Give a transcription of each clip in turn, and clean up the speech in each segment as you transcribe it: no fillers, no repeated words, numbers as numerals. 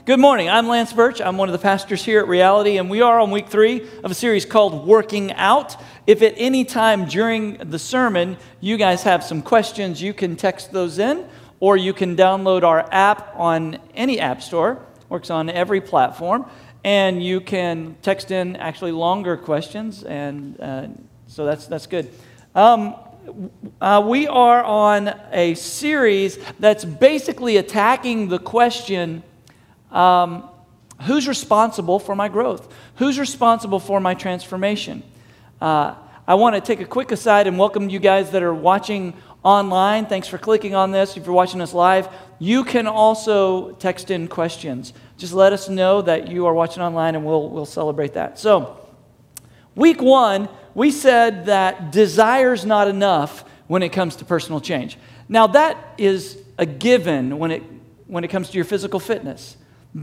Good morning. I'm Lance Birch. I'm one of the pastors here at Reality, and we are on week 3 of a series called Working Out. If at any time during the sermon you guys have some questions, you can text those in, or you can download our app on any app store. Works on every platform, and you can text in actually longer questions, and so that's good. We are on a series that's basically attacking the question, who's responsible for my growth? Who's responsible for my transformation? I want to take a quick aside and welcome you guys that are watching online. Thanks for clicking on this. If you're watching us live, you can also text in questions. Just let us know that you are watching online, and we'll celebrate that. So, week 1, we said that desire's not enough when it comes to personal change. Now, that is a given when it comes to your physical fitness.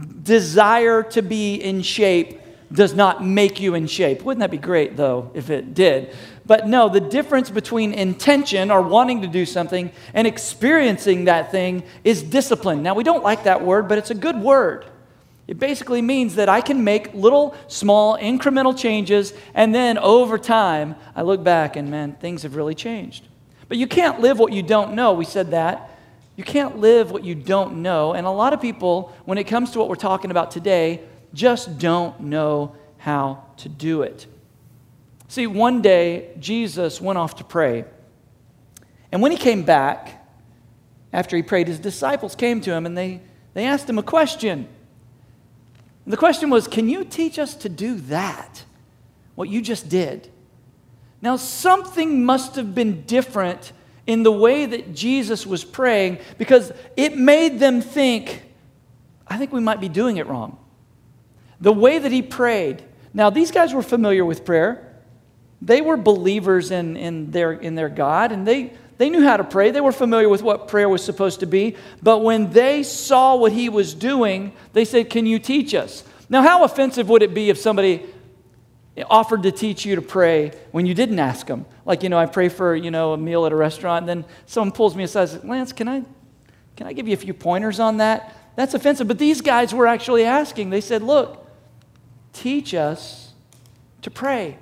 Desire to be in shape does not make you in shape. Wouldn't that be great, though, if it did? But no, the difference between intention or wanting to do something and experiencing that thing is discipline. Now, we don't like that word, but it's a good word. It basically means that I can make little, small, incremental changes, and then over time, I look back and, man, things have really changed. But you can't live what you don't know. We said that. You can't live what you don't know. And a lot of people, when it comes to what we're talking about today, just don't know how to do it. See, one day, Jesus went off to pray. And when he came back, after he prayed, his disciples came to him and they asked him a question. And the question was, can you teach us to do that, what you just did? Now, something must have been different in the way that Jesus was praying, because it made them think, I think we might be doing it wrong. The way that he prayed. Now, these guys were familiar with prayer. They were believers in their God, and they knew how to pray. They were familiar with what prayer was supposed to be. But when they saw what he was doing, they said, can you teach us? Now, how offensive would it be if somebody offered to teach you to pray when you didn't ask them? Like, I pray for, a meal at a restaurant, and then someone pulls me aside and says, Lance, can I give you a few pointers on that? That's offensive. But these guys were actually asking. They said, look, teach us to pray.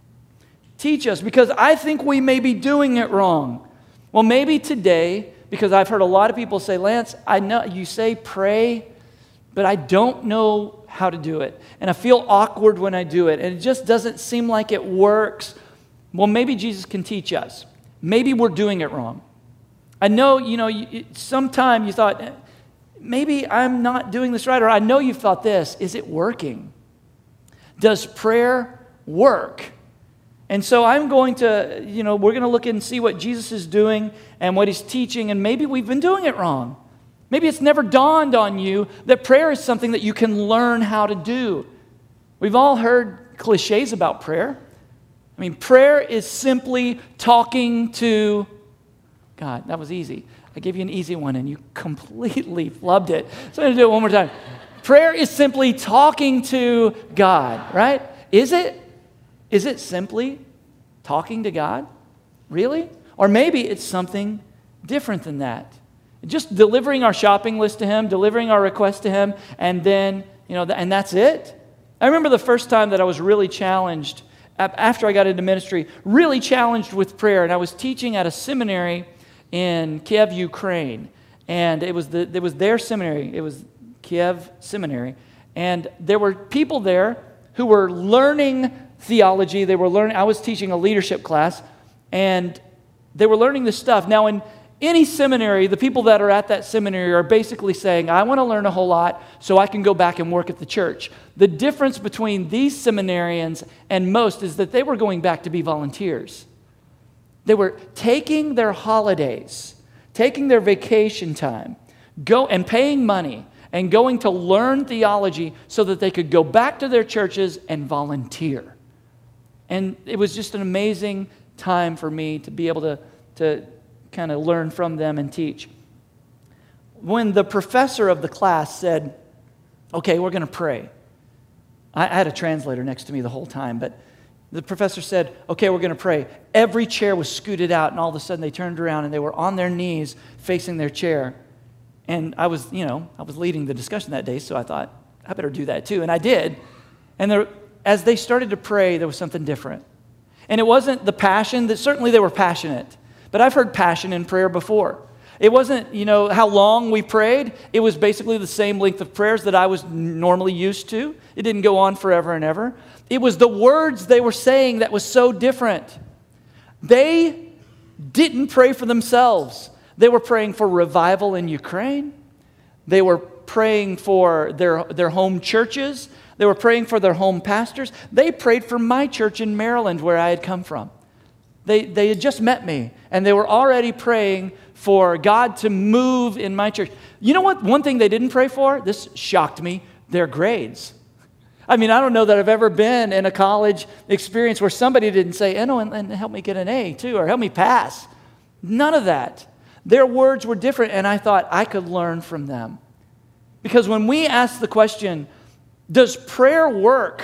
Teach us, because I think we may be doing it wrong. Well, maybe today, because I've heard a lot of people say, Lance, I know you say pray, but I don't know how to do it. And I feel awkward when I do it. And it just doesn't seem like it works. Well, maybe Jesus can teach us. Maybe we're doing it wrong. I know, sometime you thought, maybe I'm not doing this right. Or I know you've thought this. Is it working? Does prayer work? And so I'm going to, we're going to look and see what Jesus is doing and what he's teaching, and maybe we've been doing it wrong. Maybe it's never dawned on you that prayer is something that you can learn how to do. We've all heard cliches about prayer. I mean, prayer is simply talking to God. That was easy. I gave you an easy one, and you completely flubbed it. So I'm going to do it one more time. Prayer is simply talking to God, right? Is it? Is it simply talking to God? Really? Or maybe it's something different than that. Just delivering our shopping list to him, delivering our request to him, and then, and that's it? I remember the first time that I was really challenged, after I got into ministry, really challenged with prayer, and I was teaching at a seminary in Kiev, Ukraine, and it was their seminary. It was Kiev Seminary, and there were people there who were learning theology. I was teaching a leadership class, and they were learning this stuff. Now, in any seminary, the people that are at that seminary are basically saying, I want to learn a whole lot so I can go back and work at the church. The difference between these seminarians and most is that they were going back to be volunteers. They were taking their holidays, taking their vacation time, and paying money and going to learn theology so that they could go back to their churches and volunteer. And it was just an amazing time for me to be able to kind of learn from them and teach. When the professor of the class said, okay, we're going to pray. I had a translator next to me the whole time, but the professor said, okay, we're going to pray. Every chair was scooted out, and all of a sudden they turned around and they were on their knees facing their chair. And I was leading the discussion that day, so I thought, I better do that too. And I did. And as they started to pray, there was something different. And it wasn't the passion, that certainly they were passionate. But I've heard passion in prayer before. It wasn't, how long we prayed. It was basically the same length of prayers that I was normally used to. It didn't go on forever and ever. It was the words they were saying that was so different. They didn't pray for themselves. They were praying for revival in Ukraine. They were praying for their home churches. They were praying for their home pastors. They prayed for my church in Maryland where I had come from. They had just met me, and they were already praying for God to move in my church. You know what? One thing they didn't pray for, this shocked me, their grades. I don't know that I've ever been in a college experience where somebody didn't say, and help me get an A too, or help me pass. None of that. Their words were different, and I thought I could learn from them. Because when we ask the question, does prayer work?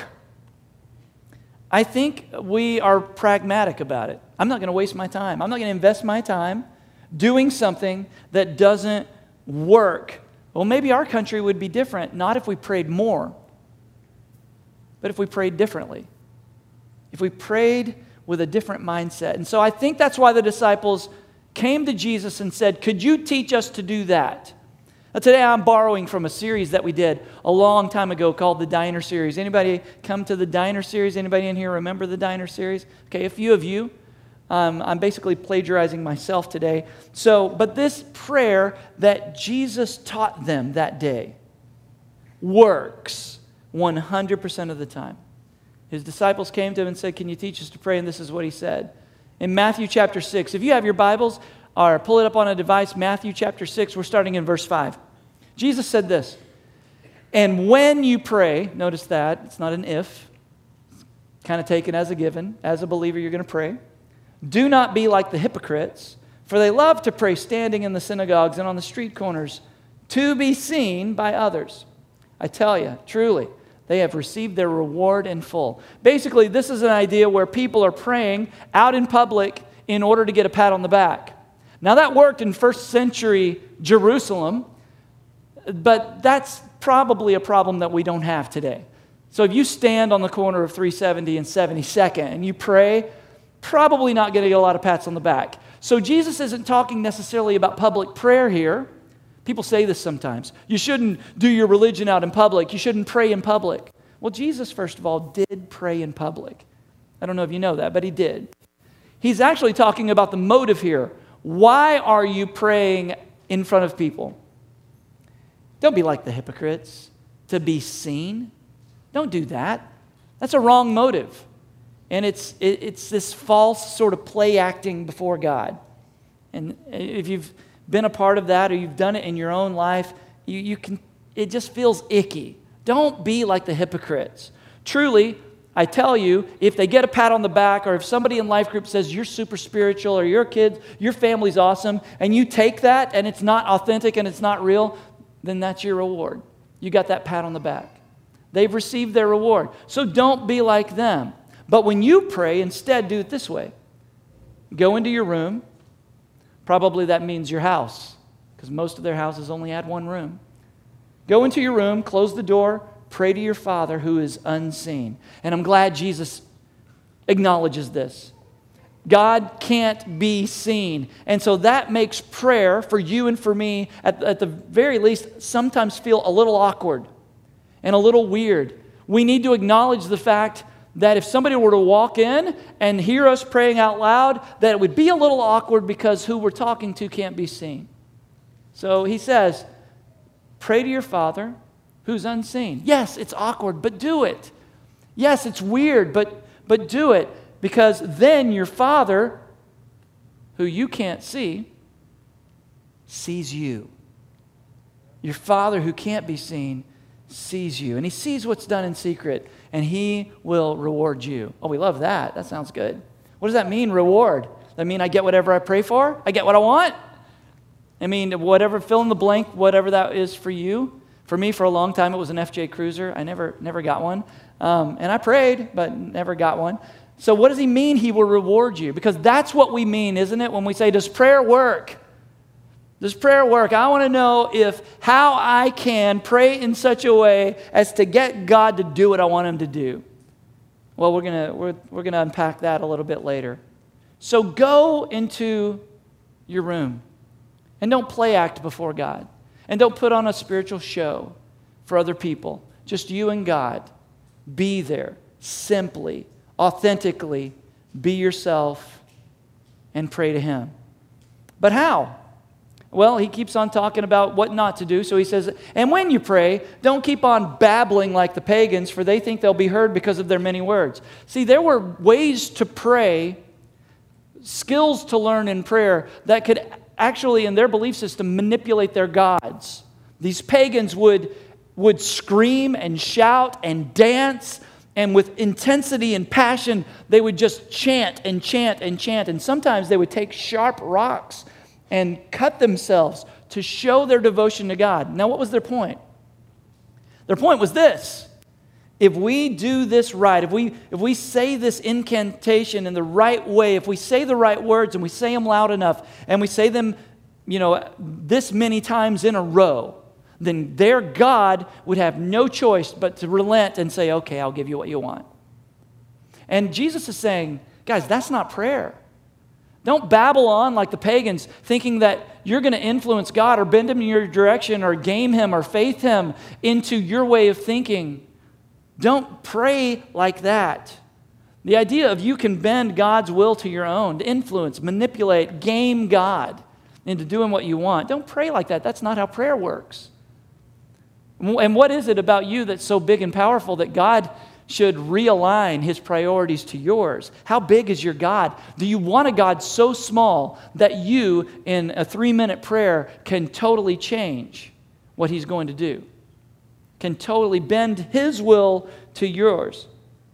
I think we are pragmatic about it. I'm not going to waste my time. I'm not going to invest my time doing something that doesn't work. Well, maybe our country would be different, not if we prayed more, but if we prayed differently. If we prayed with a different mindset. And so I think that's why the disciples came to Jesus and said, could you teach us to do that? Now, today I'm borrowing from a series that we did a long time ago called the Diner Series. Anybody come to the Diner Series? Anybody in here remember the Diner Series? Okay, a few of you. I'm basically plagiarizing myself today. But this prayer that Jesus taught them that day works 100% of the time. His disciples came to him and said, can you teach us to pray? And this is what he said. In Matthew chapter 6, if you have your Bibles, or pull it up on a device, Matthew chapter 6, we're starting in verse 5. Jesus said this, and when you pray, notice that, it's not an if, it's kind of taken as a given. As a believer, you're going to pray. Do not be like the hypocrites, for they love to pray standing in the synagogues and on the street corners to be seen by others. I tell you, truly, they have received their reward in full. Basically, this is an idea where people are praying out in public in order to get a pat on the back. Now, that worked in first century Jerusalem, but that's probably a problem that we don't have today. So if you stand on the corner of 370 and 72nd and you pray, probably not going to get a lot of pats on the back. So Jesus isn't talking necessarily about public prayer here. People say this sometimes. You shouldn't do your religion out in public. You shouldn't pray in public. Well, Jesus, first of all, did pray in public. I don't know if you know that, but he did. He's actually talking about the motive here. Why are you praying in front of people? Don't be like the hypocrites, to be seen. Don't do that. That's a wrong motive. And it's this false sort of play acting before God. And if you've been a part of that or you've done it in your own life, it just feels icky. Don't be like the hypocrites. Truly, I tell you, if they get a pat on the back or if somebody in life group says you're super spiritual or your kids, your family's awesome, and you take that and it's not authentic and it's not real, then that's your reward. You got that pat on the back. They've received their reward. So don't be like them. But when you pray, instead do it this way. Go into your room. Probably that means your house, because most of their houses only had one room. Go into your room, close the door, pray to your Father who is unseen. And I'm glad Jesus acknowledges this. God can't be seen. And so that makes prayer for you and for me, at the very least, sometimes feel a little awkward and a little weird. We need to acknowledge the fact that if somebody were to walk in and hear us praying out loud, that it would be a little awkward because who we're talking to can't be seen. So he says, pray to your Father who's unseen. Yes, it's awkward, but do it. Yes, it's weird, but do it, because then your Father, who you can't see, sees you. Your Father who can't be seen sees you, and he sees what's done in secret, and he will reward you. Oh, we love that. That sounds good. What does that mean, reward? Does that mean I get whatever I pray for? I get what I want? I mean, whatever, fill in the blank, whatever that is for you. For me, for a long time, it was an FJ Cruiser. I never got one. And I prayed, but never got one. So what does he mean he will reward you? Because that's what we mean, isn't it? When we say, does prayer work? Does prayer work? I want to know how I can pray in such a way as to get God to do what I want him to do. Well, we're gonna unpack that a little bit later. So go into your room and don't play act before God. And don't put on a spiritual show for other people. Just you and God. Be there simply, authentically. Be yourself and pray to him. But how? Well, he keeps on talking about what not to do. So he says, and when you pray, don't keep on babbling like the pagans, for they think they'll be heard because of their many words. See, there were ways to pray, skills to learn in prayer that could actually, in their belief system, manipulate their gods. These pagans would scream and shout and dance, and with intensity and passion, they would just chant and chant and chant. And sometimes they would take sharp rocks and cut themselves to show their devotion to God. Now, what was their point? Their point was this: if we do this right, if we say this incantation in the right way, if we say the right words and we say them loud enough and we say them, this many times in a row, then their God would have no choice but to relent and say, okay, I'll give you what you want. And Jesus is saying, guys, that's not prayer. Don't babble on like the pagans, thinking that you're going to influence God or bend him in your direction or game him or faith him into your way of thinking. Don't pray like that. The idea of you can bend God's will to your own, to influence, manipulate, game God into doing what you want. Don't pray like that. That's not how prayer works. And what is it about you that's so big and powerful that God should realign his priorities to yours? How big is your God? Do you want a God so small that you, in a 3-minute prayer, can totally change what he's going to do? Can totally bend his will to yours?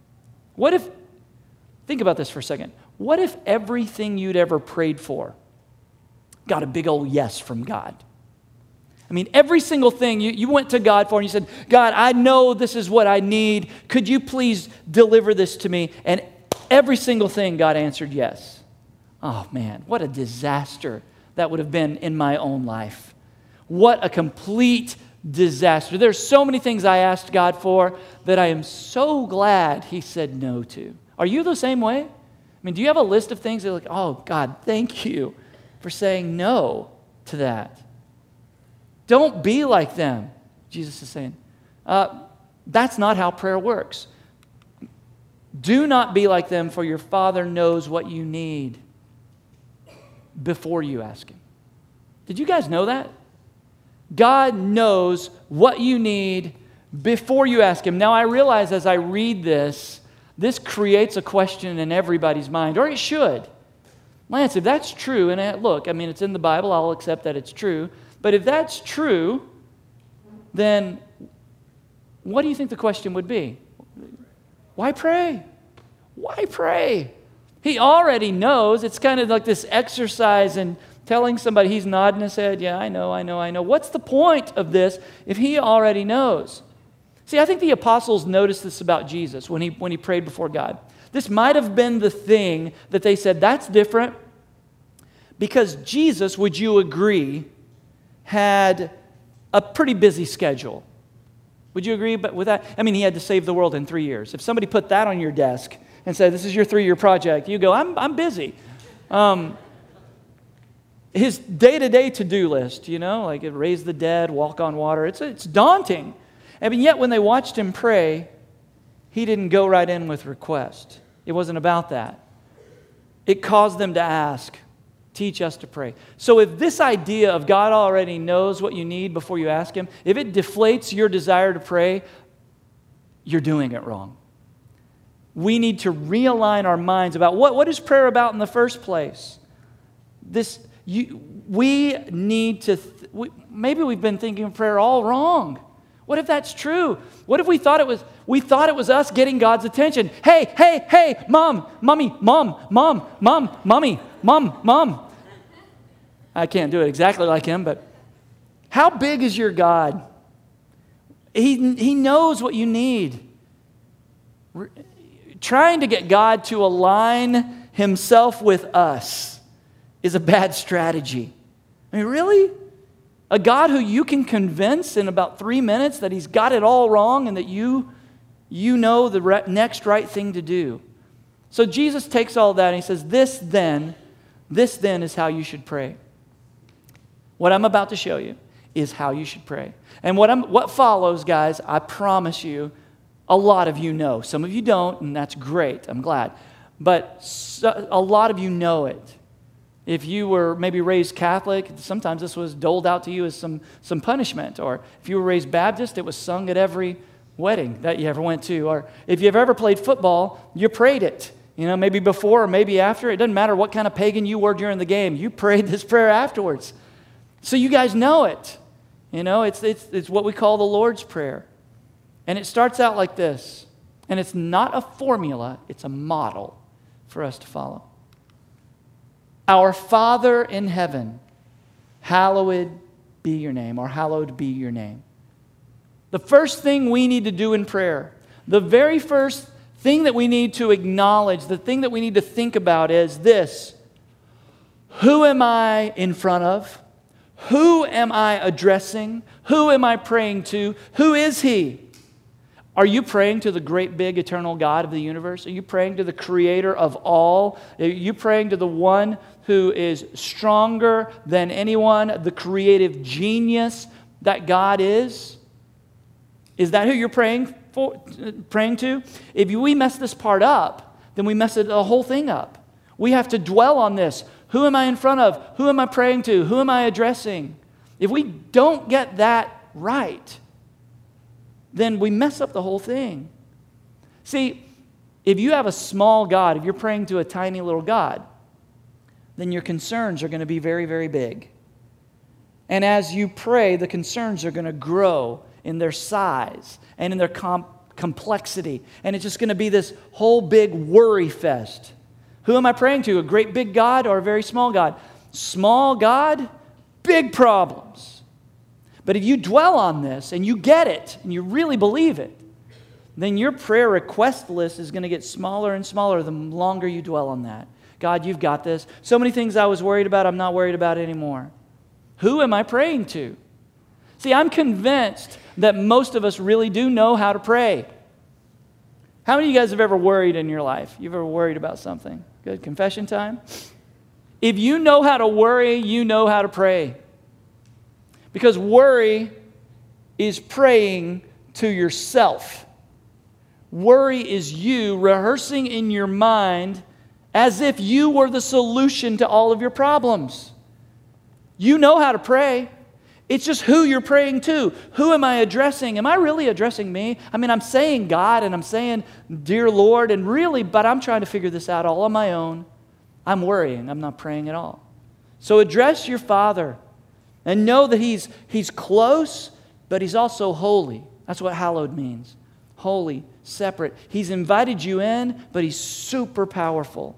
Think about this for a second. What if everything you'd ever prayed for got a big old yes from God? I mean, every single thing you went to God for and you said, God, I know this is what I need. Could you please deliver this to me? And every single thing God answered yes. Oh man, what a disaster that would have been in my own life. What a complete disaster. There's so many things I asked God for that I am so glad he said no to. Are you the same way? I mean, do you have a list of things that are like, oh God, thank you for saying no to that? Don't be like them, Jesus is saying. That's not how prayer works. Do not be like them, for your Father knows what you need before you ask him. Did you guys know that? God knows what you need before you ask him. Now, I realize as I read this creates a question in everybody's mind, or it should. Lance, if that's true, and look, I mean, it's in the Bible, I'll accept that it's true. But if that's true, then what do you think the question would be? Why pray? Why pray? He already knows. It's kind of like this exercise in telling somebody, he's nodding his head, yeah, I know. What's the point of this if he already knows? See, I think the apostles noticed this about Jesus when he prayed before God. This might have been the thing that they said, that's different, because Jesus, would you agree, had a pretty busy schedule. Would you agree with that? I mean, he had to save the world in 3 years. If somebody put that on your desk and said, this is your 3-year project, you go, I'm busy. His day-to-day to-do list, like raise the dead, walk on water, it's daunting. And yet when they watched him pray, he didn't go right in with request. It wasn't about that. It caused them to ask, teach us to pray. So if this idea of God already knows what you need before you ask him, if it deflates your desire to pray, you're doing it wrong. We need to realign our minds about what is prayer about in the first place. We need to, maybe we've been thinking of prayer all wrong. What if that's true? What if we thought it was us getting God's attention? Hey, mom, mommy, mom, mommy, mom. I can't do it exactly like him, but how big is your God? He knows what you need. Trying to get God to align himself with us is a bad strategy. I mean, really? A God who you can convince in about 3 minutes that He's got it all wrong and that you know the next right thing to do. So Jesus takes all that and He says, this then is how you should pray. What I'm about to show you is how you should pray. And what follows, guys, I promise you, a lot of you know. Some of you don't, and that's great. I'm glad. But a lot of you know it. If you were maybe raised Catholic, sometimes this was doled out to you as some punishment. Or if you were raised Baptist, it was sung at every wedding that you ever went to. Or if you've ever played football, you prayed it. Maybe before or maybe after. It doesn't matter what kind of pagan you were during the game. You prayed this prayer afterwards. So you guys know it. It's what we call the Lord's Prayer. And it starts out like this. And it's not a formula, it's a model for us to follow. Our Father in heaven, hallowed be your name, or hallowed be your name. The first thing we need to do in prayer, the very first thing that we need to acknowledge, the thing that we need to think about is this. Who am I in front of? Who am I addressing? Who am I praying to? Who is He? Are you praying to the great big eternal God of the universe? Are you praying to the creator of all? Are you praying to the one who is stronger than anyone, the creative genius that God is? Is that who you're praying to? If we mess this part up, then we mess the whole thing up. We have to dwell on this. Who am I in front of? Who am I praying to? Who am I addressing? If we don't get that right, then we mess up the whole thing. See, if you have a small God, if you're praying to a tiny little God, then your concerns are going to be very, very big. And as you pray, the concerns are going to grow in their size and in their complexity. And it's just going to be this whole big worry fest. Who am I praying to? A great big God or a very small God? Small God, big problems. But if you dwell on this and you get it and you really believe it, then your prayer request list is going to get smaller and smaller the longer you dwell on that. God, you've got this. So many things I was worried about, I'm not worried about anymore. Who am I praying to? See, I'm convinced that most of us really do know how to pray. How many of you guys have ever worried in your life? You've ever worried about something? Good. Confession time? If you know how to worry, you know how to pray. Because worry is praying to yourself. Worry is you rehearsing in your mind as if you were the solution to all of your problems. You know how to pray. It's just who you're praying to. Who am I addressing? Am I really addressing me? I mean, I'm saying God and I'm saying, dear Lord, and really, but I'm trying to figure this out all on my own. I'm worrying. I'm not praying at all. So address your Father and know that He's close, but He's also holy. That's what hallowed means. Holy, separate. He's invited you in, but He's super powerful.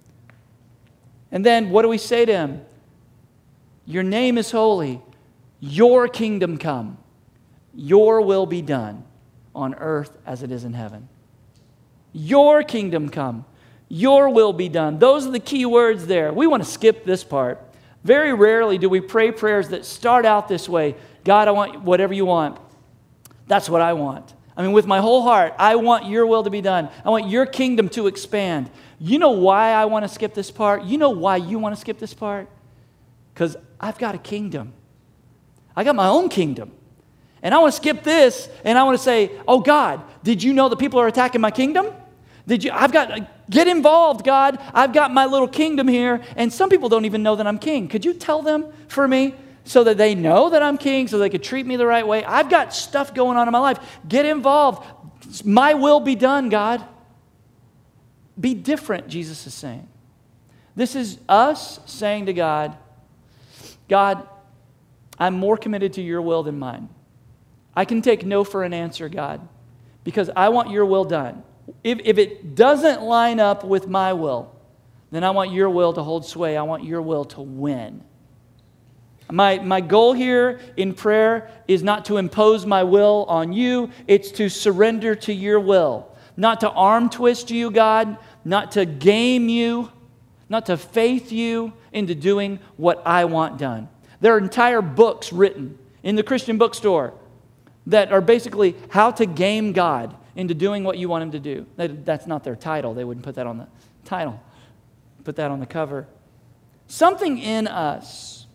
And then what do we say to Him? Your name is holy. Your kingdom come. Your will be done on earth as it is in heaven. Your kingdom come. Your will be done. Those are the key words there. We want to skip this part. Very rarely do we pray prayers that start out this way. God, I want whatever you want. That's what I want. I mean, with my whole heart, I want your will to be done. I want your kingdom to expand. You know why I want to skip this part? You know why you want to skip this part? Because I've got a kingdom. I got my own kingdom. And I want to skip this and I want to say, oh God, did you know that people are attacking my kingdom? Get involved, God. I've got my little kingdom here. And some people don't even know that I'm king. Could you tell them for me so that they know that I'm king, so they could treat me the right way? I've got stuff going on in my life. Get involved. My will be done, God. Be different, Jesus is saying. This is us saying to God, God, I'm more committed to your will than mine. I can take no for an answer, God, because I want your will done. If it doesn't line up with my will, then I want your will to hold sway. I want your will to win. My goal here in prayer is not to impose my will on you. It's to surrender to your will. Not to arm twist you, God. Not to game you. Not to faith you into doing what I want done. There are entire books written in the Christian bookstore that are basically how to game God into doing what you want him to do. That's not their title. They wouldn't put that on the title. Put that on the cover. Something in us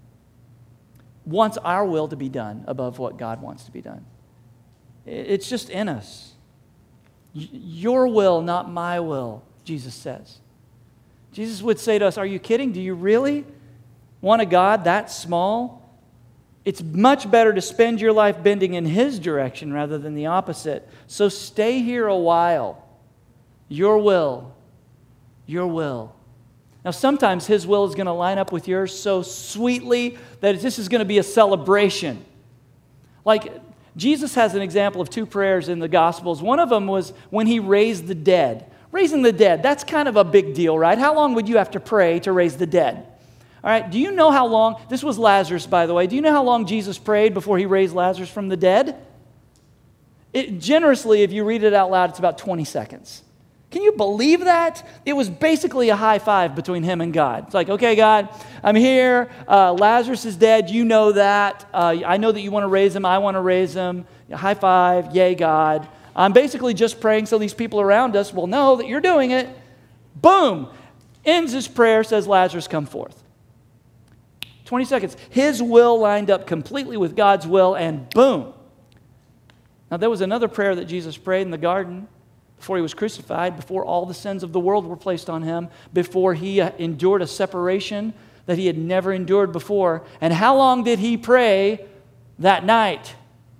wants our will to be done above what God wants to be done. It's just in us. Your will, not my will, Jesus says. Jesus would say to us, are you kidding? Do you really want a God that small? It's much better to spend your life bending in his direction rather than the opposite. So stay here a while. Your will. Your will. Now, sometimes his will is going to line up with yours so sweetly that this is going to be a celebration. Like, Jesus has an example of two prayers in the Gospels. One of them was when he raised the dead. Raising the dead, that's kind of a big deal, right? How long would you have to pray to raise the dead? All right, do you know how long, this was Lazarus, by the way, do you know how long Jesus prayed before he raised Lazarus from the dead? Generously, if you read it out loud, it's about 20 seconds. Can you believe that? It was basically a high five between him and God. It's like, okay, God, I'm here. Lazarus is dead. You know that. I know that you want to raise him. I want to raise him. High five. Yay, God. I'm basically just praying so these people around us will know that you're doing it. Boom. Ends his prayer, says, Lazarus, come forth. 20 seconds. His will lined up completely with God's will, and boom. Now, there was another prayer that Jesus prayed in the garden before he was crucified, before all the sins of the world were placed on him, before he endured a separation that he had never endured before. And how long did he pray that night?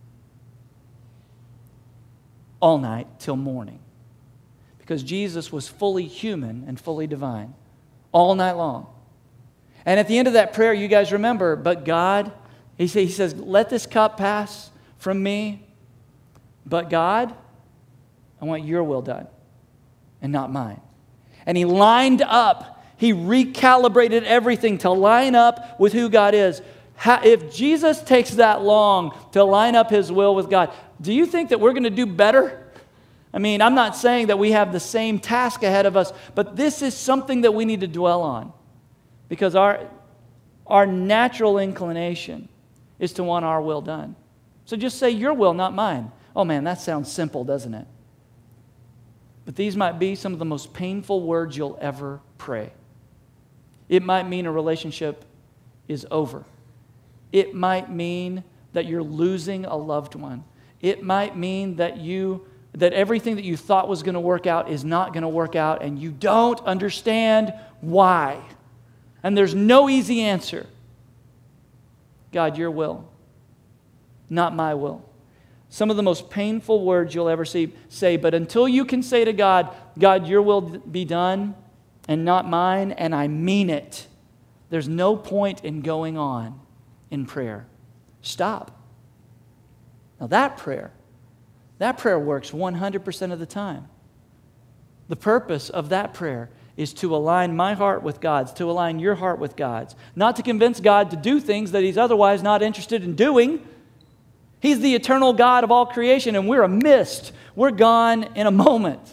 All night till morning. Because Jesus was fully human and fully divine. All night long. And at the end of that prayer, you guys remember, but God, he says, let this cup pass from me. But God, I want your will done and not mine. And he lined up, he recalibrated everything to line up with who God is. If Jesus takes that long to line up his will with God, do you think that we're going to do better? I mean, I'm not saying that we have the same task ahead of us, but this is something that we need to dwell on. Because our natural inclination is to want our will done. So just say, your will, not mine. Oh man, that sounds simple, doesn't it? But these might be some of the most painful words you'll ever pray. It might mean a relationship is over. It might mean that you're losing a loved one. It might mean that everything that you thought was going to work out is not going to work out, and you don't understand why. And there's no easy answer. God, your will, not my will. Some of the most painful words you'll ever say, but until you can say to God, God, your will be done and not mine, and I mean it, there's no point in going on in prayer. Stop. Now that prayer works 100% of the time. The purpose of that prayer is to align my heart with God's, to align your heart with God's. Not to convince God to do things that he's otherwise not interested in doing. He's the eternal God of all creation, and we're a mist. We're gone in a moment.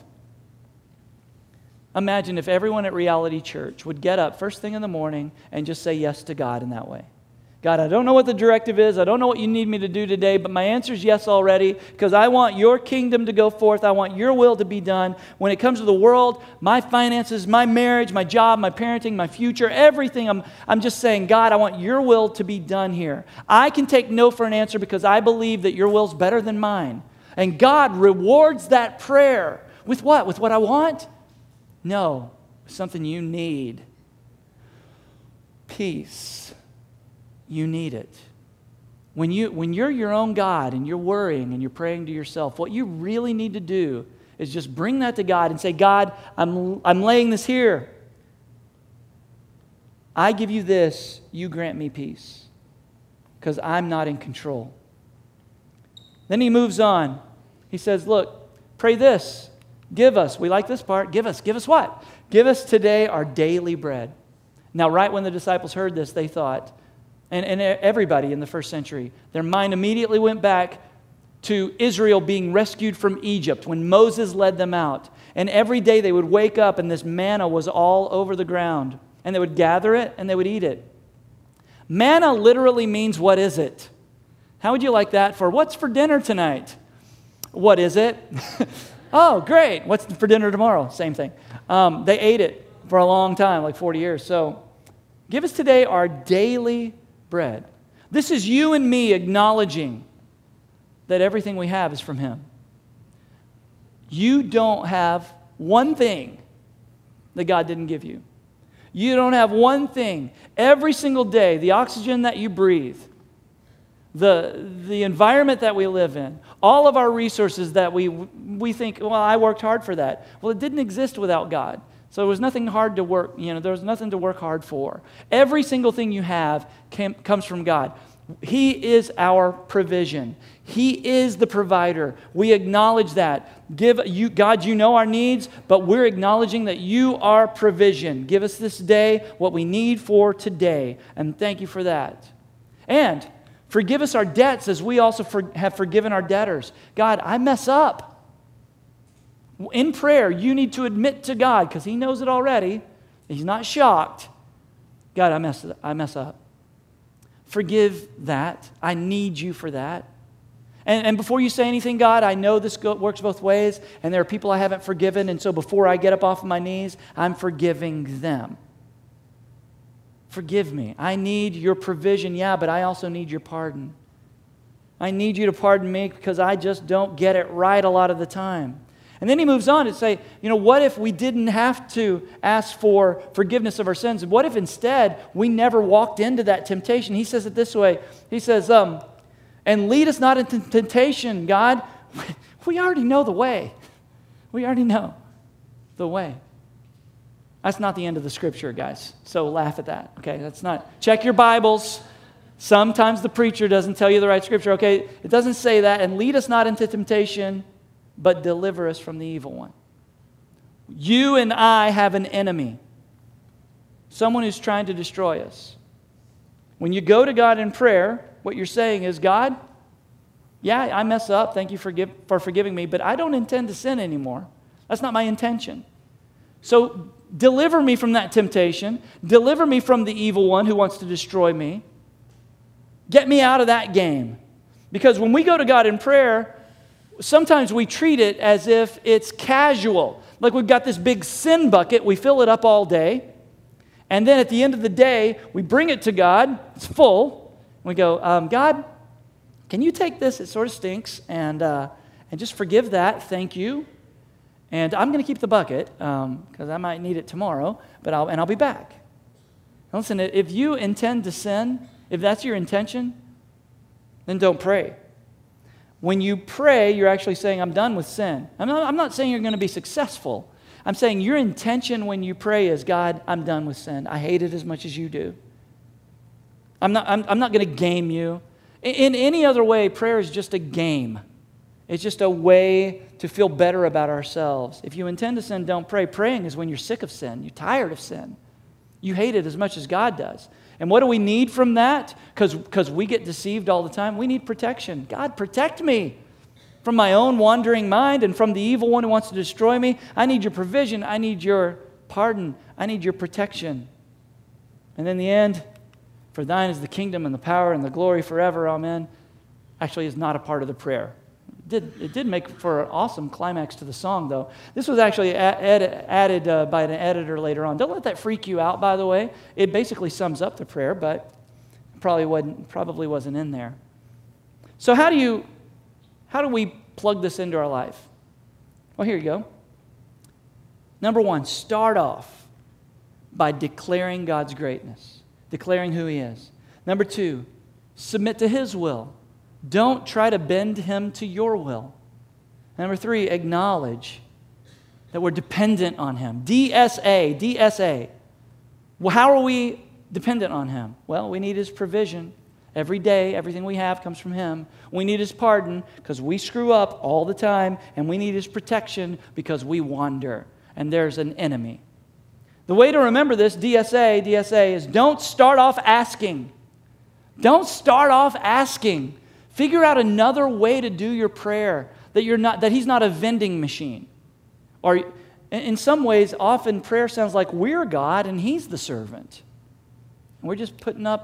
Imagine if everyone at Reality Church would get up first thing in the morning and just say yes to God in that way. God, I don't know what the directive is. I don't know what you need me to do today, but my answer is yes already, because I want your kingdom to go forth. I want your will to be done. When it comes to the world, my finances, my marriage, my job, my parenting, my future, everything, I'm just saying, God, I want your will to be done here. I can take no for an answer because I believe that your will's better than mine. And God rewards that prayer with what? With what I want? No, something you need. Peace. You need it. When you're your own God and you're worrying and you're praying to yourself, what you really need to do is just bring that to God and say, God, I'm laying this here. I give you this, you grant me peace, because I'm not in control. Then he moves on. He says, look, pray this. Give us, we like this part, give us what? Give us today our daily bread. Now, right when the disciples heard this, they thought, and everybody in the first century, their mind immediately went back to Israel being rescued from Egypt when Moses led them out. And every day they would wake up and this manna was all over the ground. And they would gather it and they would eat it. Manna literally means, what is it? How would you like that for, what's for dinner tonight? What is it? Oh, great. What's for dinner tomorrow? Same thing. They ate it for a long time, like 40 years. So give us today our daily bread. This is you and me acknowledging that everything we have is from Him. You don't have one thing that God didn't give you. You don't have one thing. Every single day, the oxygen that you breathe, the environment that we live in, all of our resources that we think, well, I worked hard for that. Well, it didn't exist without God. So there was nothing hard to work, there was nothing to work hard for. Every single thing you have comes from God. He is our provision. He is the provider. We acknowledge that. God, you know our needs, but we're acknowledging that you are provision. Give us this day what we need for today, and thank you for that. And forgive us our debts as we also have forgiven our debtors. God, I mess up. In prayer, you need to admit to God, because He knows it already. He's not shocked. God, I mess up. Forgive that. I need you for that. And before you say anything, God, I know this works both ways, and there are people I haven't forgiven, and so before I get up off of my knees, I'm forgiving them. Forgive me. I need your provision, yeah, but I also need your pardon. I need you to pardon me because I just don't get it right a lot of the time. And then he moves on to say, what if we didn't have to ask for forgiveness of our sins? What if instead we never walked into that temptation? He says it this way. He says, and lead us not into temptation, God. We already know the way. We already know the way. That's not the end of the scripture, guys. So laugh at that, okay? That's not. Check your Bibles. Sometimes the preacher doesn't tell you the right scripture, okay? It doesn't say that. And lead us not into temptation, but deliver us from the evil one. You and I have an enemy. Someone who's trying to destroy us. When you go to God in prayer, what you're saying is, God, yeah, I mess up. Thank you for forgiving me, but I don't intend to sin anymore. That's not my intention. So deliver me from that temptation. Deliver me from the evil one who wants to destroy me. Get me out of that game. Because when we go to God in prayer, sometimes we treat it as if it's casual. Like we've got this big sin bucket, we fill it up all day, and then at the end of the day, we bring it to God, it's full, and we go, God, can you take this? It sort of stinks, and just forgive that, thank you. And I'm going to keep the bucket, because I might need it tomorrow, but I'll be back. Now listen, if you intend to sin, if that's your intention, then don't pray. When you pray, you're actually saying, I'm done with sin. I'm not saying you're going to be successful. I'm saying your intention when you pray is, God, I'm done with sin. I hate it as much as you do. I'm not going to game you. In any other way, prayer is just a game. It's just a way to feel better about ourselves. If you intend to sin, don't pray. Praying is when you're sick of sin. You're tired of sin. You hate it as much as God does. And what do we need from that? Because we get deceived all the time. We need protection. God, protect me from my own wandering mind and from the evil one who wants to destroy me. I need your provision. I need your pardon. I need your protection. And in the end, for thine is the kingdom and the power and the glory forever. Amen. Actually, is not a part of the prayer. It did make for an awesome climax to the song, though. This was actually added by an editor later on. Don't let that freak you out, by the way. It basically sums up the prayer, but probably wasn't in there. So how do we plug this into our life? Well, here you go. Number one, start off by declaring God's greatness, declaring who He is. Number two, submit to His will. Don't try to bend Him to your will. Number three, acknowledge that we're dependent on Him. DSA. Well, how are we dependent on Him? Well, we need His provision. Every day, everything we have comes from Him. We need His pardon because we screw up all the time, and we need His protection because we wander, and there's an enemy. The way to remember this, DSA is don't start off asking. Don't start off asking. Figure out another way to do your prayer, that He's not a vending machine. Or in some ways, often prayer sounds like we're God and He's the servant. And we're just putting up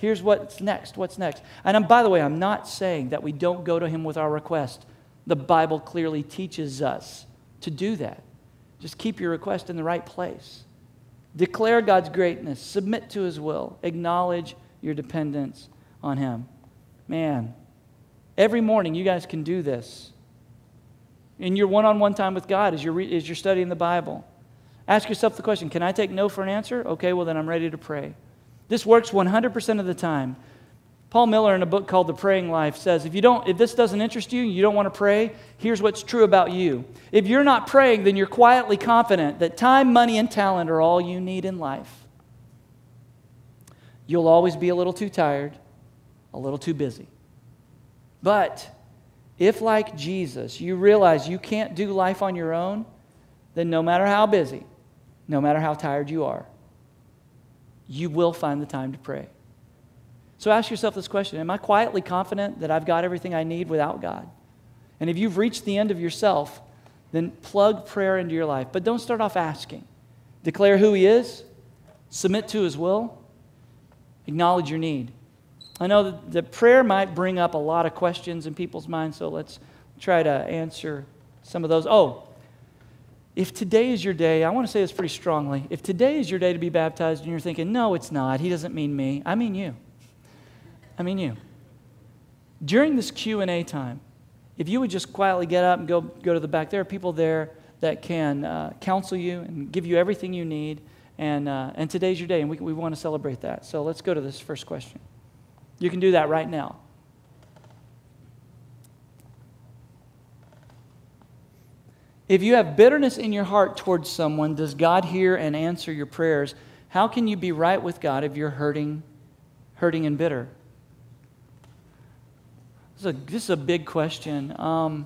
Here's what's next. What's next? And by the way, I'm not saying that we don't go to him with our request. The Bible clearly teaches us to do that. Just keep your request in the right place. Declare God's greatness. Submit to his will. Acknowledge your dependence on him. Man, every morning you guys can do this. In your one-on-one time with God as you're studying the Bible. Ask yourself the question, can I take no for an answer? Okay, well then I'm ready to pray. This works 100% of the time. Paul Miller, in a book called The Praying Life, says, if this doesn't interest you, you don't want to pray, here's what's true about you. If you're not praying, then you're quietly confident that time, money, and talent are all you need in life. You'll always be a little too tired, a little too busy. But if, like Jesus, you realize you can't do life on your own, then no matter how busy, no matter how tired you are, you will find the time to pray. So ask yourself this question, am I quietly confident that I've got everything I need without God? And if you've reached the end of yourself, then plug prayer into your life. But don't start off asking. Declare who he is, submit to his will, acknowledge your need. I know that prayer might bring up a lot of questions in people's minds, so let's try to answer some of those. If today is your day, I want to say this pretty strongly. If today is your day to be baptized and you're thinking, no, it's not, he doesn't mean me, I mean you. I mean you. During this Q&A time, if you would just quietly get up and go to the back, there are people there that can counsel you and give you everything you need, and today's your day, and we want to celebrate that. So let's go to this first question. You can do that right now. If you have bitterness in your heart towards someone, does God hear and answer your prayers? How can you be right with God if you're hurting and bitter? This is a big question.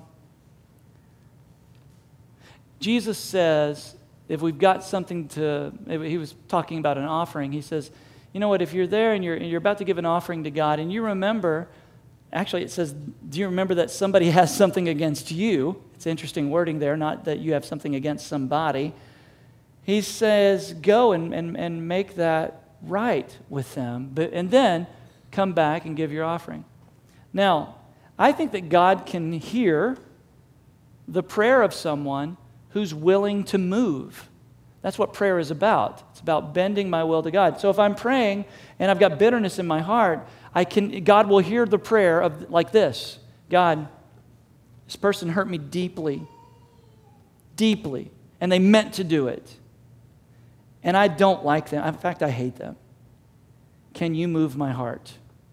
Jesus says, if we've got something he was talking about an offering, he says, you know what, if you're there and you're about to give an offering to God and you remember, actually it says, do you remember that somebody has something against you? It's interesting wording there, not that you have something against somebody. He says, go and make that right with them, and then come back and give your offering. Now, I think that God can hear the prayer of someone who's willing to move. That's what prayer is about. It's about bending my will to God. So if I'm praying and I've got bitterness in my heart, God will hear the prayer of like this. God, this person hurt me deeply, deeply, and they meant to do it. And I don't like them. In fact, I hate them. Can you move my heart?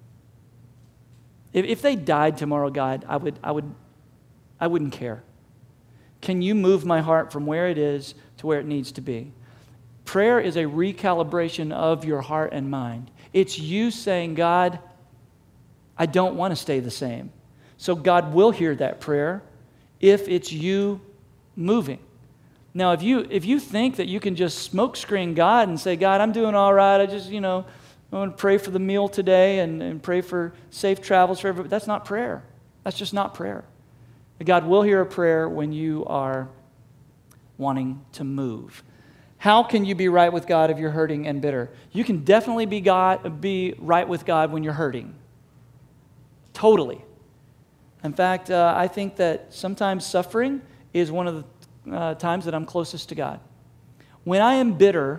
If they died tomorrow, God, I wouldn't care. Can you move my heart from where it is to where it needs to be? Prayer is a recalibration of your heart and mind. It's you saying, God, I don't want to stay the same. So God will hear that prayer if it's you moving. Now, if you think that you can just smokescreen God and say, God, I'm doing all right, I want to pray for the meal today and pray for safe travels for everybody. That's not prayer. That's just not prayer. God will hear a prayer when you are wanting to move. How can you be right with God if you're hurting and bitter? You can definitely be right with God when you're hurting. Totally. In fact, I think that sometimes suffering is one of the times that I'm closest to God. When I am bitter,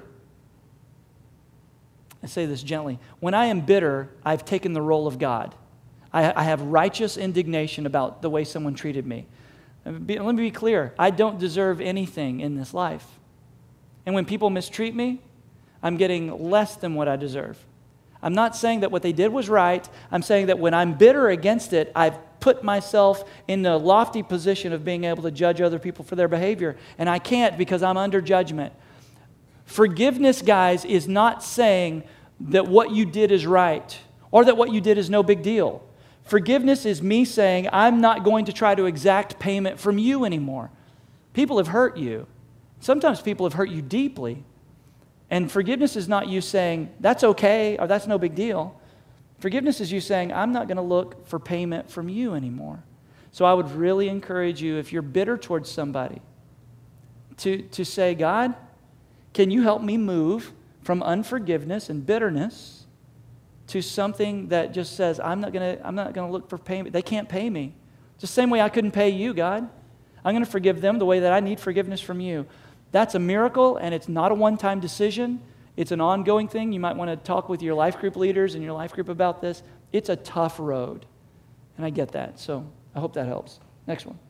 I say this gently, when I am bitter, I've taken the role of God. I have righteous indignation about the way someone treated me. Let me be clear. I don't deserve anything in this life. And when people mistreat me, I'm getting less than what I deserve. I'm not saying that what they did was right. I'm saying that when I'm bitter against it, I've put myself in the lofty position of being able to judge other people for their behavior. And I can't because I'm under judgment. Forgiveness, guys, is not saying that what you did is right or that what you did is no big deal. Forgiveness is me saying, I'm not going to try to exact payment from you anymore. People have hurt you. Sometimes people have hurt you deeply. And forgiveness is not you saying, that's okay or that's no big deal. Forgiveness is you saying, I'm not going to look for payment from you anymore. So I would really encourage you, if you're bitter towards somebody, to say, God, can you help me move from unforgiveness and bitterness to something that just says, I'm not gonna look for payment. They can't pay me. Just the same way I couldn't pay you, God. I'm going to forgive them the way that I need forgiveness from you. That's a miracle, and it's not a one-time decision. It's an ongoing thing. You might want to talk with your life group leaders and your life group about this. It's a tough road, and I get that. So I hope that helps. Next one.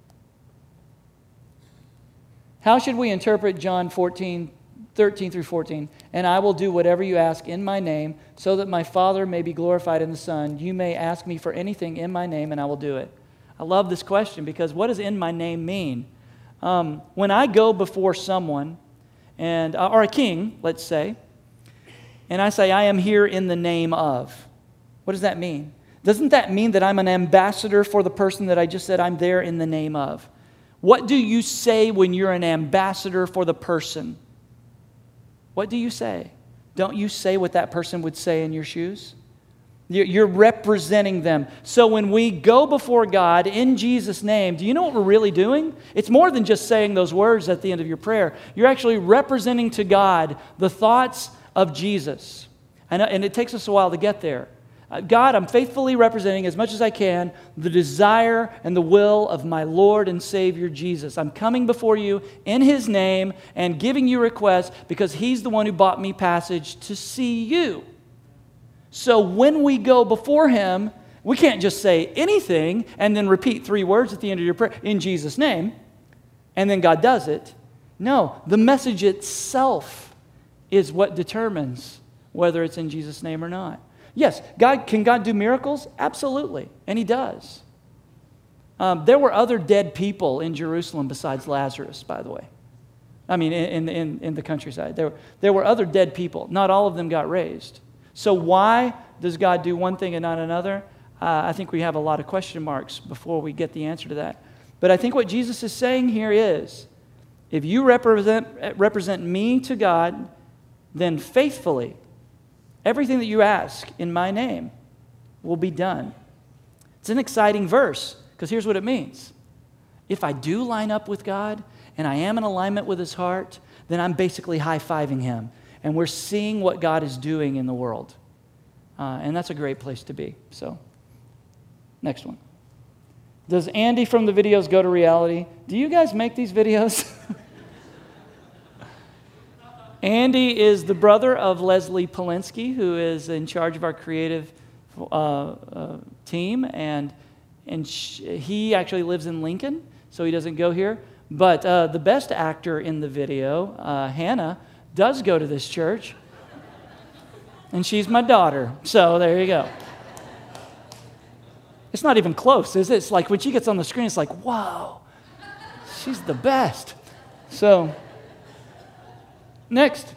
How should we interpret John 13 through 14? And I will do whatever you ask in my name, so that my Father may be glorified in the Son. You may ask me for anything in my name, and I will do it. I love this question because what does in my name mean? When I go before someone, or a king, let's say, and I say, I am here in the name of, what does that mean? Doesn't that mean that I'm an ambassador for the person that I just said I'm there in the name of? What do you say when you're an ambassador for the person? What do you say? Don't you say what that person would say in your shoes? You're representing them. So when we go before God in Jesus' name, do you know what we're really doing? It's more than just saying those words at the end of your prayer. You're actually representing to God the thoughts of Jesus. And it takes us a while to get there. God, I'm faithfully representing as much as I can the desire and the will of my Lord and Savior Jesus. I'm coming before you in His name and giving you requests because He's the one who bought me passage to see you. So when we go before Him, we can't just say anything and then repeat 3 words at the end of your prayer, in Jesus' name, and then God does it. No, the message itself is what determines whether it's in Jesus' name or not. Yes, can God do miracles? Absolutely, and He does. There were other dead people in Jerusalem besides Lazarus, by the way. I mean, in the countryside. There were other dead people. Not all of them got raised. So why does God do one thing and not another? I think we have a lot of question marks before we get the answer to that. But I think what Jesus is saying here is, if you represent me to God, then faithfully, everything that you ask in my name will be done. It's an exciting verse, because here's what it means. If I do line up with God, and I am in alignment with His heart, then I'm basically high-fiving Him. And we're seeing what God is doing in the world. And that's a great place to be. So, next one. Does Andy from the videos go to reality? Do you guys make these videos? Andy is the brother of Leslie Polinsky, who is in charge of our creative team. And he actually lives in Lincoln, so he doesn't go here. But the best actor in the video, Hannah, does go to this church, and she's my daughter. So there you go. It's not even close, is it? It's like when she gets on the screen, it's like, whoa, she's the best. So, next.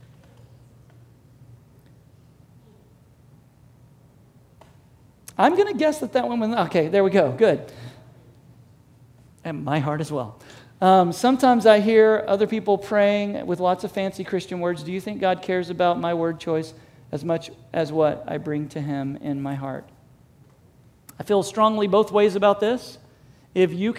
I'm going to guess that one was, okay, there we go, good. And my heart as well. Sometimes I hear other people praying with lots of fancy Christian words. Do you think God cares about my word choice as much as what I bring to Him in my heart? I feel strongly both ways about this. If you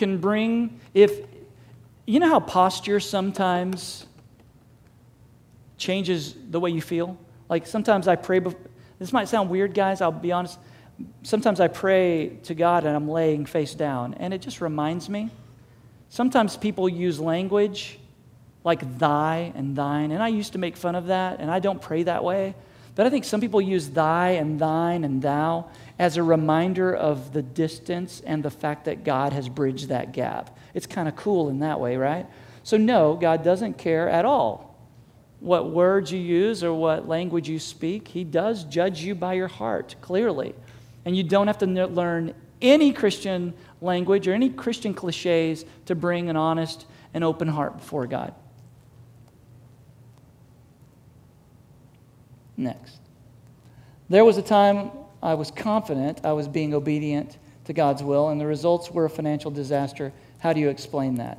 know how posture sometimes changes the way you feel? Like sometimes I pray, this might sound weird, guys, I'll be honest. Sometimes I pray to God and I'm laying face down, and it just reminds me. Sometimes people use language like thy and thine, and I used to make fun of that, and I don't pray that way. But I think some people use thy and thine and thou as a reminder of the distance and the fact that God has bridged that gap. It's kind of cool in that way, right? So no, God doesn't care at all what words you use or what language you speak. He does judge you by your heart, clearly. And you don't have to learn any Christian language or any Christian cliches to bring an honest and open heart before God. Next. There was a time I was confident I was being obedient to God's will, and the results were a financial disaster. How do you explain that?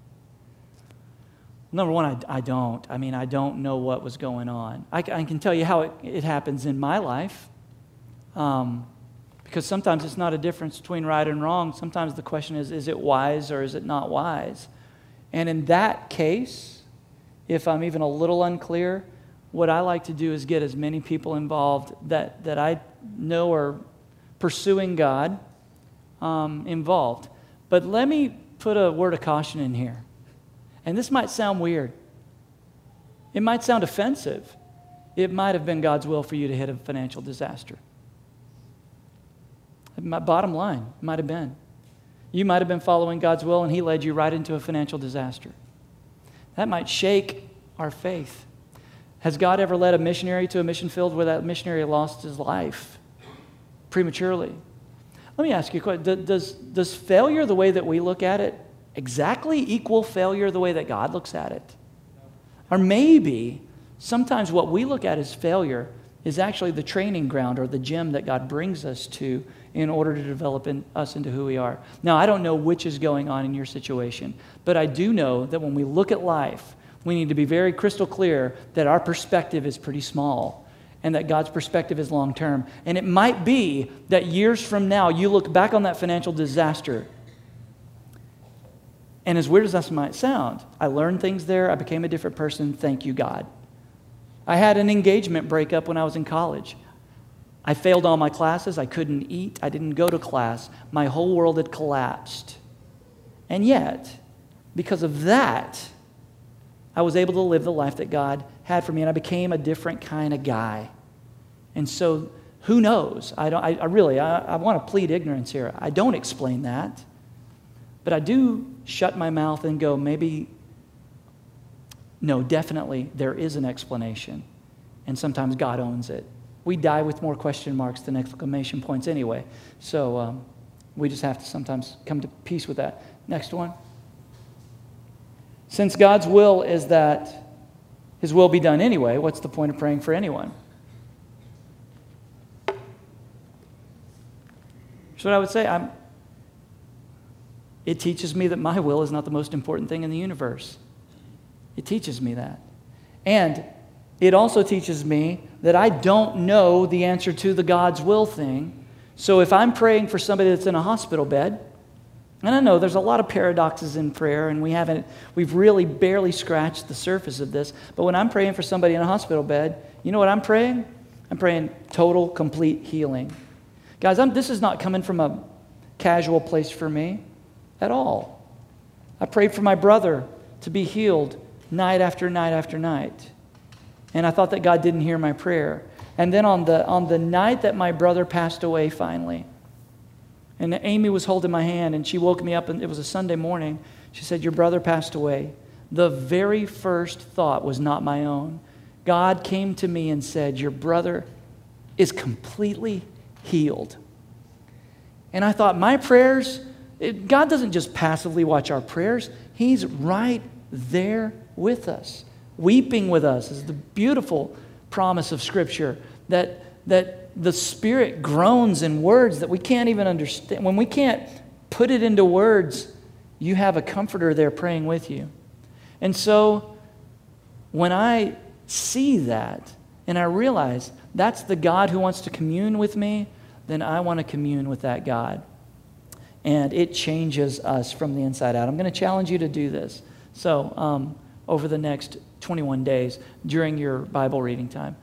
Number one, I don't. I don't know what was going on. I can tell you how it happens in my life. Because sometimes it's not a difference between right and wrong. Sometimes the question is it wise or is it not wise? And in that case, if I'm even a little unclear, what I like to do is get as many people involved that I know are pursuing God involved. But let me put a word of caution in here. And this might sound weird. It might sound offensive. It might have been God's will for you to hit a financial disaster. My bottom line, it might have been. You might have been following God's will and He led you right into a financial disaster. That might shake our faith. Has God ever led a missionary to a mission field where that missionary lost his life prematurely? Let me ask you a question. Does failure, the way that we look at it, exactly equal failure the way that God looks at it? Or maybe sometimes what we look at as failure is actually the training ground or the gym that God brings us to in order to develop us into who we are. Now, I don't know which is going on in your situation, but I do know that when we look at life, we need to be very crystal clear that our perspective is pretty small and that God's perspective is long term. And it might be that years from now, you look back on that financial disaster, and as weird as that might sound, I learned things there, I became a different person, thank you, God. I had an engagement breakup when I was in college. I failed all my classes, I couldn't eat, I didn't go to class, my whole world had collapsed. And yet, because of that, I was able to live the life that God had for me, and I became a different kind of guy. And so, who knows? I want to plead ignorance here. I don't explain that, but I do shut my mouth and go, maybe, no, definitely there is an explanation, and sometimes God owns it. We die with more question marks than exclamation points anyway, so we just have to sometimes come to peace with that. Next one. Since God's will is that His will be done anyway, what's the point of praying for anyone? Here's what I would say. It teaches me that my will is not the most important thing in the universe. It teaches me that. And it also teaches me that I don't know the answer to the God's will thing. So if I'm praying for somebody that's in a hospital bed, and I know there's a lot of paradoxes in prayer, and we've really barely scratched the surface of this, but when I'm praying for somebody in a hospital bed, you know what I'm praying? I'm praying total, complete healing. Guys, this is not coming from a casual place for me at all. I prayed for my brother to be healed night after night after night. And I thought that God didn't hear my prayer. And then on the night that my brother passed away finally, and Amy was holding my hand, and she woke me up, and it was a Sunday morning. She said, your brother passed away. The very first thought was not my own. God came to me and said, your brother is completely healed. And I thought, my prayers, God doesn't just passively watch our prayers. He's right there with us, weeping with us. Is the beautiful promise of Scripture that the Spirit groans in words that we can't even understand. When we can't put it into words, you have a comforter there praying with you. And so when I see that and I realize that's the God who wants to commune with me, then I want to commune with that God. And it changes us from the inside out. I'm going to challenge you to do this. So over the next 21 days during your Bible reading time,